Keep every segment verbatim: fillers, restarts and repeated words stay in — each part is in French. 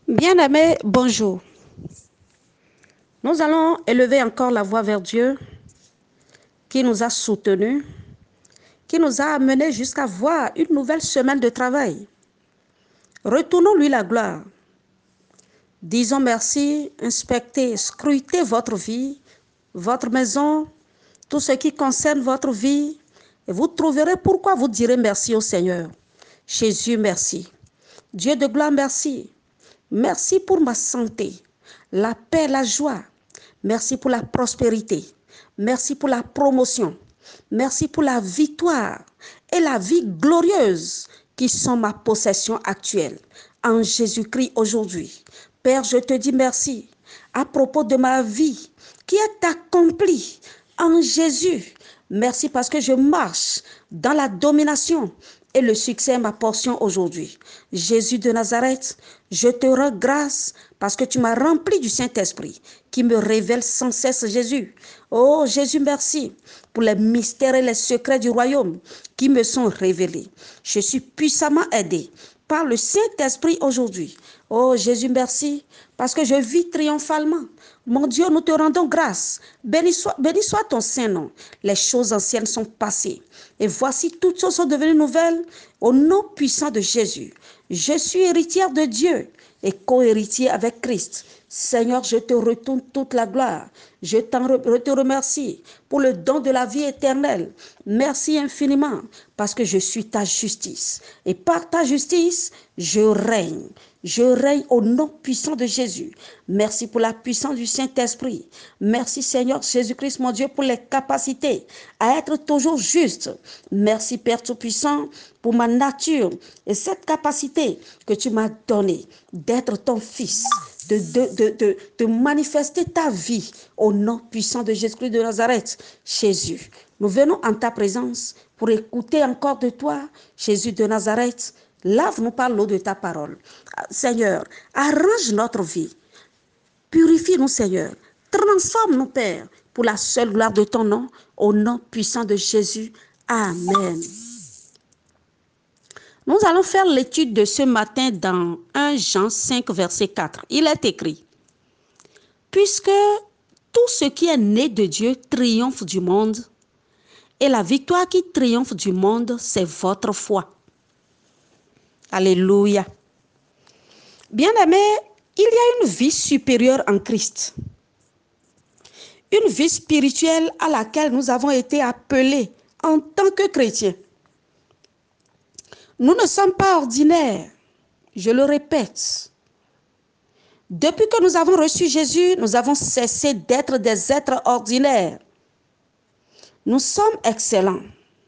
Bien-aimés, bonjour. Nous allons élever encore la voix vers Dieu qui nous a soutenus, qui nous a amenés jusqu'à voir une nouvelle semaine de travail. Retournons-lui la gloire. Disons merci, inspectez, scrutez votre vie, votre maison, tout ce qui concerne votre vie, et vous trouverez pourquoi vous direz merci au Seigneur. Jésus, merci. Dieu de gloire, merci. Merci pour ma santé, la paix, la joie. Merci pour la prospérité. Merci pour la promotion. Merci pour la victoire et la vie glorieuse qui sont ma possession actuelle. En Jésus-Christ aujourd'hui. Père, je te dis merci à propos de ma vie qui est accomplie en Jésus. Merci parce que je marche dans la domination et le succès est ma portion aujourd'hui. Jésus de Nazareth, je te rends grâce parce que tu m'as rempli du Saint-Esprit qui me révèle sans cesse Jésus. Oh Jésus, merci pour les mystères et les secrets du royaume qui me sont révélés. Je suis puissamment aidé par le Saint-Esprit aujourd'hui. Oh Jésus, merci parce que je vis triomphalement. Mon Dieu, nous te rendons grâce. Béni soit, béni soit ton Saint-Nom. Les choses anciennes sont passées. Et voici, toutes choses sont devenues nouvelles au nom puissant de Jésus. Je suis héritière de Dieu et co-héritier avec Christ. Seigneur, je te retourne toute la gloire. Je, je te remercie pour le don de la vie éternelle. Merci infiniment parce que je suis ta justice. Et par ta justice, je règne. Je règne au nom puissant de Jésus. Merci pour la puissance du Saint-Esprit. Merci Seigneur Jésus-Christ, mon Dieu, pour les capacités à être toujours juste. Merci Père Tout-Puissant pour ma nature et cette capacité que tu m'as donnée d'être ton fils, de, de, de, de, de manifester ta vie au nom puissant de Jésus-Christ de Nazareth. Jésus, nous venons en ta présence pour écouter encore de toi, Jésus de Nazareth. Lave-nous par l'eau de ta parole. Seigneur, arrange notre vie. Purifie-nous, Seigneur. Transforme-nous, Père, pour la seule gloire de ton nom, au nom puissant de Jésus. Amen. Nous allons faire l'étude de ce matin dans premier Jean cinq, verset quatre. Il est écrit, « Puisque tout ce qui est né de Dieu triomphe du monde, et la victoire qui triomphe du monde, c'est votre foi. » Alléluia. Bien-aimés, il y a une vie supérieure en Christ. Une vie spirituelle à laquelle nous avons été appelés en tant que chrétiens. Nous ne sommes pas ordinaires, je le répète. Depuis que nous avons reçu Jésus, nous avons cessé d'être des êtres ordinaires. Nous sommes excellents.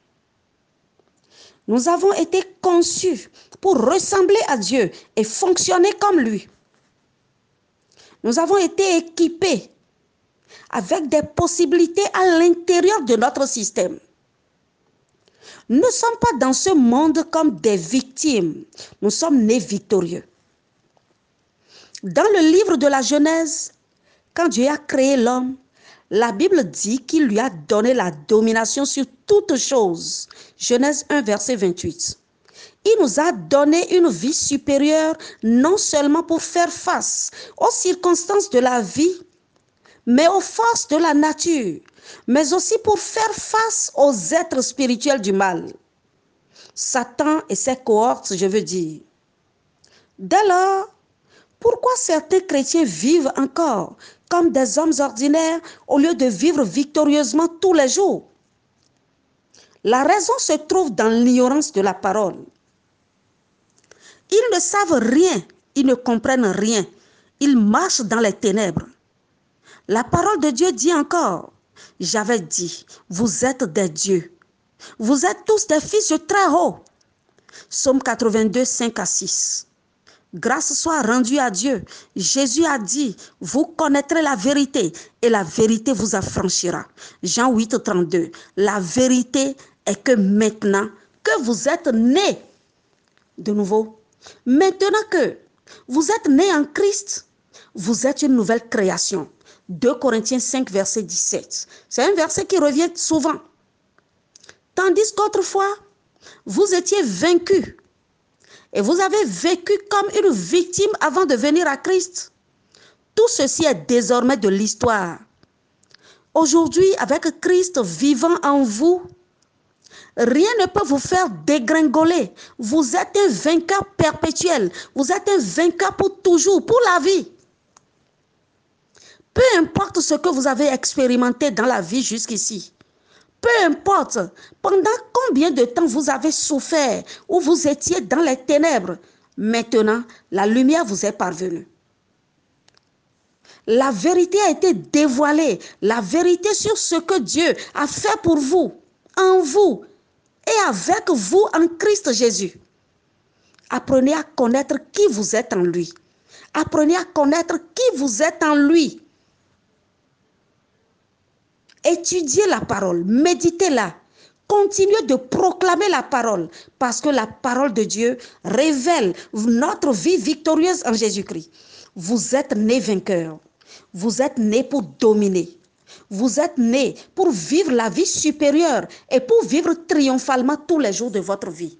Nous avons été conçus pour ressembler à Dieu et fonctionner comme lui. Nous avons été équipés avec des possibilités à l'intérieur de notre système. Nous ne sommes pas dans ce monde comme des victimes. Nous sommes nés victorieux. Dans le livre de la Genèse, quand Dieu a créé l'homme, la Bible dit qu'il lui a donné la domination sur toutes choses. Genèse un, verset vingt-huit. Il nous a donné une vie supérieure, non seulement pour faire face aux circonstances de la vie, mais aux forces de la nature, mais aussi pour faire face aux êtres spirituels du mal. Satan et ses cohortes, je veux dire. Dès lors, pourquoi certains chrétiens vivent encore comme des hommes ordinaires au lieu de vivre victorieusement tous les jours? La raison se trouve dans l'ignorance de la parole. Ils ne savent rien, ils ne comprennent rien. Ils marchent dans les ténèbres. La parole de Dieu dit encore, j'avais dit, vous êtes des dieux. Vous êtes tous des fils de Très-Haut. Psaume quatre-vingt-deux, cinq à six. Grâce soit rendue à Dieu. Jésus a dit, vous connaîtrez la vérité et la vérité vous affranchira. Jean huit, trente-deux. La vérité est que maintenant que vous êtes nés de nouveau, maintenant que vous êtes nés en Christ, vous êtes une nouvelle création. deux Corinthiens cinq, verset dix-sept. C'est un verset qui revient souvent. Tandis qu'autrefois, vous étiez vaincus et vous avez vécu comme une victime avant de venir à Christ. Tout ceci est désormais de l'histoire. Aujourd'hui, avec Christ vivant en vous, rien ne peut vous faire dégringoler. Vous êtes un vainqueur perpétuel. Vous êtes un vainqueur pour toujours, pour la vie. Peu importe ce que vous avez expérimenté dans la vie jusqu'ici. Peu importe pendant combien de temps vous avez souffert ou vous étiez dans les ténèbres. Maintenant, la lumière vous est parvenue. La vérité a été dévoilée. La vérité sur ce que Dieu a fait pour vous, en vous et avec vous en Christ Jésus. Apprenez à connaître qui vous êtes en lui. Apprenez à connaître qui vous êtes en lui. Étudiez la parole, méditez-la. Continuez de proclamer la parole parce que la parole de Dieu révèle notre vie victorieuse en Jésus-Christ. Vous êtes nés vainqueurs. Vous êtes nés pour dominer. Vous êtes nés pour vivre la vie supérieure et pour vivre triomphalement tous les jours de votre vie.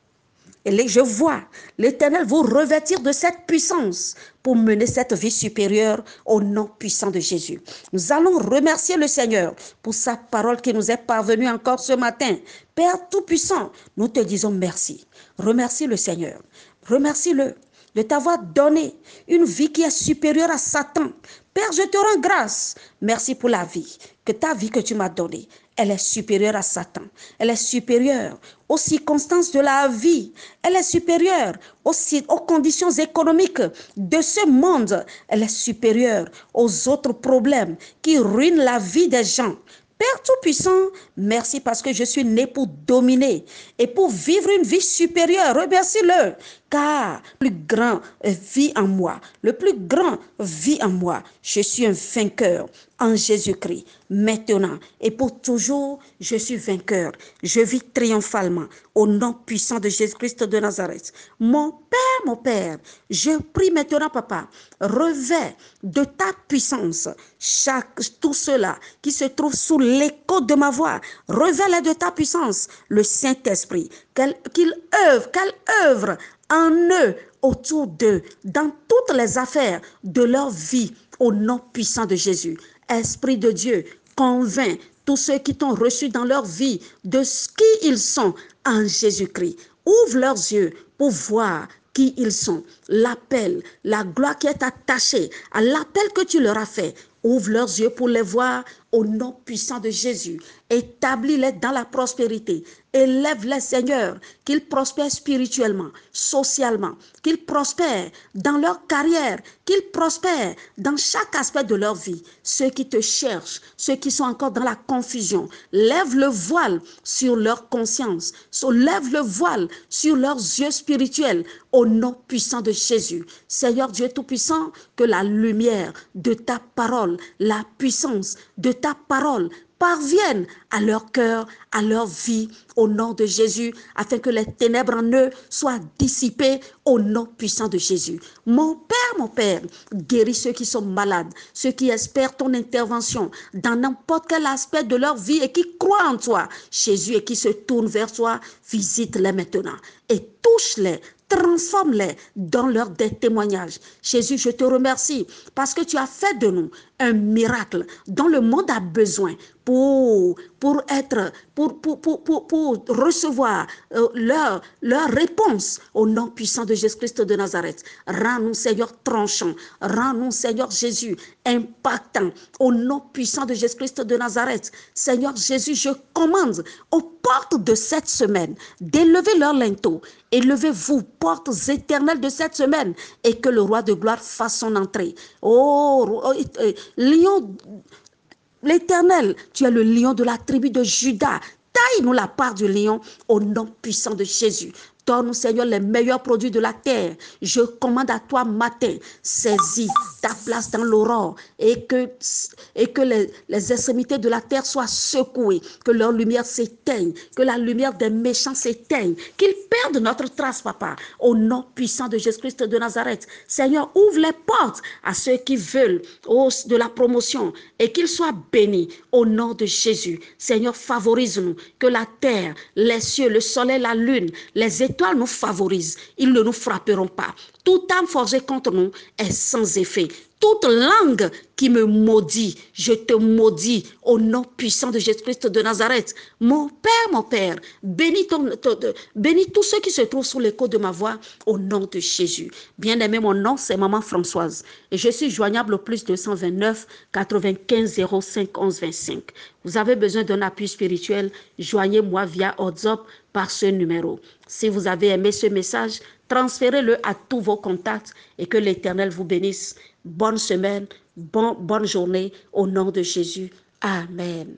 Et je vois l'Éternel vous revêtir de cette puissance pour mener cette vie supérieure au nom puissant de Jésus. Nous allons remercier le Seigneur pour sa parole qui nous est parvenue encore ce matin. Père Tout-Puissant, nous te disons merci. Remercie le Seigneur. Remercie-le de t'avoir donné une vie qui est supérieure à Satan. Père, je te rends grâce. Merci pour la vie, que ta vie que tu m'as donnée. Elle est supérieure à Satan. Elle est supérieure aux circonstances de la vie. Elle est supérieure aux, aux conditions économiques de ce monde. Elle est supérieure aux autres problèmes qui ruinent la vie des gens. Père Tout-Puissant, merci parce que je suis né pour dominer et pour vivre une vie supérieure. Remercie-le, car le plus grand vit en moi. Le plus grand vit en moi. Je suis un vainqueur en Jésus-Christ. Maintenant et pour toujours, je suis vainqueur. Je vis triomphalement au nom puissant de Jésus-Christ de Nazareth. Mon Père, mon Père, je prie maintenant, Papa, revêt de ta puissance chaque, tous ceux-là qui se trouvent sous l'écho de ma voix. Revêt-les de ta puissance, le Saint-Esprit, qu'il œuvre, qu'elle œuvre en eux, autour d'eux, dans toutes les affaires de leur vie, au nom puissant de Jésus. Esprit de Dieu, convainc tous ceux qui t'ont reçu dans leur vie de ce qu'ils sont en Jésus-Christ. Ouvre leurs yeux pour voir qui ils sont. L'appel, la gloire qui est attachée à l'appel que tu leur as fait. Ouvre leurs yeux pour les voir au nom puissant de Jésus. Établis-les dans la prospérité. Élève-les, Seigneur, qu'ils prospèrent spirituellement, socialement, qu'ils prospèrent dans leur carrière, qu'ils prospèrent dans chaque aspect de leur vie. Ceux qui te cherchent, ceux qui sont encore dans la confusion, lève le voile sur leur conscience, lève le voile sur leurs yeux spirituels au nom puissant de Jésus. Seigneur Dieu Tout-Puissant, que la lumière de ta parole, la puissance de ta parole parviennent à leur cœur, à leur vie, au nom de Jésus, afin que les ténèbres en eux soient dissipées au nom puissant de Jésus. Mon Père, mon Père, guéris ceux qui sont malades, ceux qui espèrent ton intervention dans n'importe quel aspect de leur vie et qui croient en toi, Jésus, et qui se tournent vers toi, visite-les maintenant et touche-les. Transforme-les dans leur des témoignages. Jésus, je te remercie parce que tu as fait de nous un miracle dont le monde a besoin pour, pour être, pour, pour, pour, pour, pour recevoir euh, leur, leur réponse au nom puissant de Jésus-Christ de Nazareth. Rends-nous, Seigneur, tranchant. Rends-nous, Seigneur Jésus, impactant au nom puissant de Jésus-Christ de Nazareth. Seigneur Jésus, je commande aux portes de cette semaine d'élever leur linteau. Élevez-vous, portes éternelles de cette semaine, et que le roi de gloire fasse son entrée. Oh, oh, oh lion, l'Éternel, tu es le lion de la tribu de Juda. Taille-nous la part du lion au nom puissant de Jésus. Donne-nous, Seigneur, les meilleurs produits de la terre. Je commande à toi matin, saisis ta place dans l'aurore et que, et que les, les extrémités de la terre soient secouées, que leur lumière s'éteigne, que la lumière des méchants s'éteigne, qu'ils perdent notre trace, Papa, au nom puissant de Jésus-Christ de Nazareth. Seigneur, ouvre les portes à ceux qui veulent oh, de la promotion et qu'ils soient bénis au nom de Jésus. Seigneur, favorise-nous, que la terre, les cieux, le soleil, la lune, les étoiles, étoiles nous favorisent, ils ne nous frapperont pas. Toute âme forgée contre nous est sans effet. Toute langue qui me maudit, je te maudis au nom puissant de Jésus-Christ de Nazareth. Mon Père, mon Père, bénis, ton, ton, bénis tous ceux qui se trouvent sous l'écho de ma voix au nom de Jésus. Bien-aimé, mon nom, c'est Maman Françoise et je suis joignable au plus deux cent vingt-neuf quatre-vingt-quinze zéro cinq onze vingt-cinq. Vous avez besoin d'un appui spirituel, joignez-moi via WhatsApp par ce numéro. Si vous avez aimé ce message, transférez-le à tous vos contacts et que l'Éternel vous bénisse. Bonne semaine, bon, bonne journée au nom de Jésus. Amen.